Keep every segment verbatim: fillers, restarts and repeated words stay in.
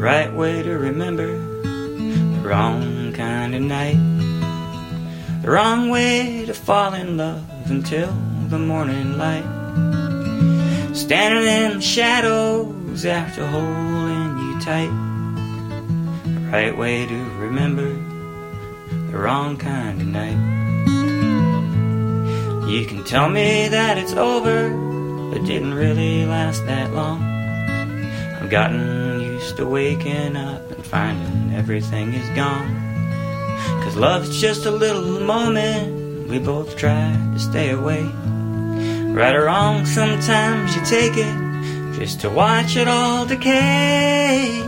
right way to remember the wrong kind of night. The wrong way to fall in love until the morning light. Standing in the shadows after holding you tight. The right way to remember the wrong kind of night. You can tell me that it's over, but didn't really last that long. I've gotten used to waking up and finding everything is gone. Cause love's just a little moment we both try to stay away. Right or wrong, sometimes you take it just to watch it all decay.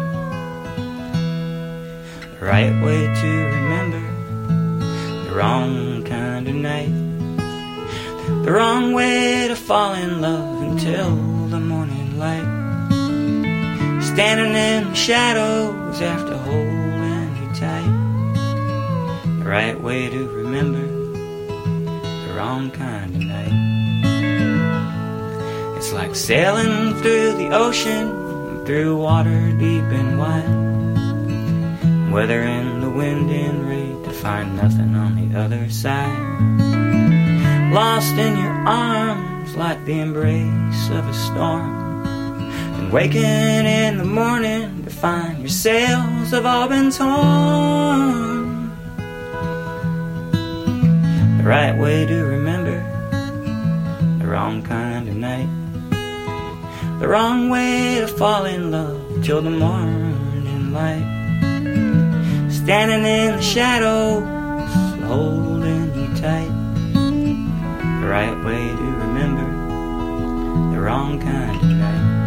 The right way to remember the wrong kind of night. The wrong way to fall in love until the morning light. Standing in the shadows after holding you tight. The right way to remember the wrong kind of night. It's like sailing through the ocean, through water deep and wide, weathering the wind and rain to find nothing on the other side. Lost in your arms like the embrace of a storm, and waking in the morning to find your sails have all been torn. The right way to remember the wrong kind of night. The wrong way to fall in love till the morning light. Standing in the shadows, holding you tight. The right way to remember the wrong kind of night.